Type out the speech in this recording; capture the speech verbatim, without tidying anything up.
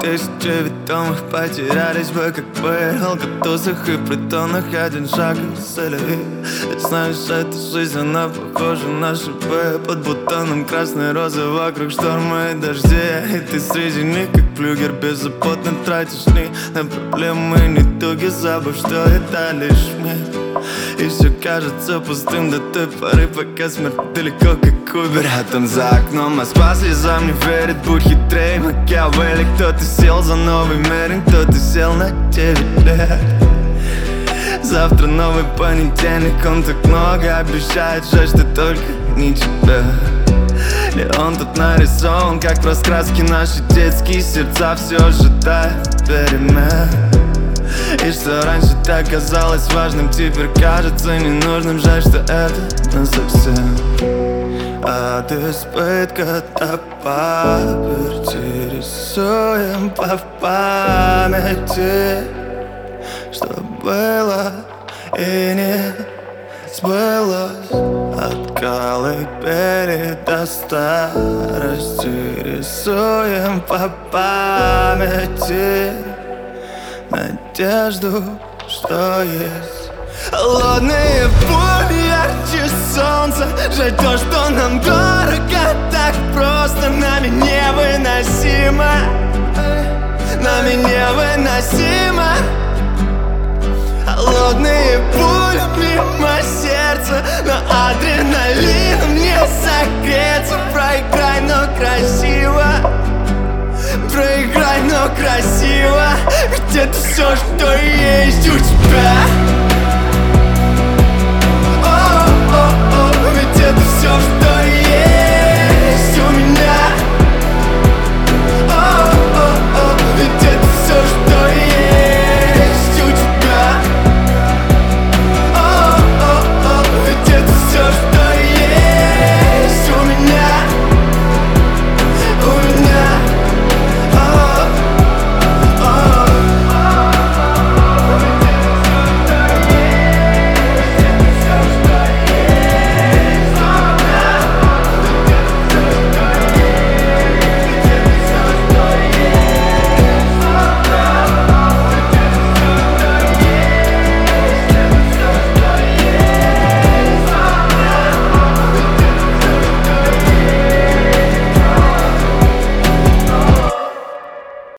тысячи ведомых потерялись бы, как бы в алкотузах и притонах. Один шаг из цели. Знаешь, эта жизнь, она похожа на шипы. Под бутоном красной розы, вокруг штормы и дожди. И ты среди них, как флюгер, беззаботно тратишь дни на проблемы и недуги, забыв, что это лишь мир. И все кажется пустым до той поры, пока смерть далеко, как Убер. А там за окном Москва слезам не верит, будь хитрей Макиавелли. Кто-то сел за новый мерин, кто-то сел на девять лет. Завтра новый понедельник, он так много обещает, жаль, что только не тебя. И он тут нарисован, как в раскраске наши детские сердца все ожидают перемен. И что раньше так казалось важным, теперь кажется ненужным. Жаль, что это насовсем. От избытка до паперти рисуем по памяти, что было и не сбылось. От колыбели до старости рисуем по памяти надежду, что есть. Холодные пули ярче солнца. Жаль то, что нам дорого так просто. Нами невыносимо, нами невыносимо. Холодные пули мимо сердца, но адреналином не согреться. Проиграй, но красиво, проиграй, но красиво. Ведь это все, что есть у тебя.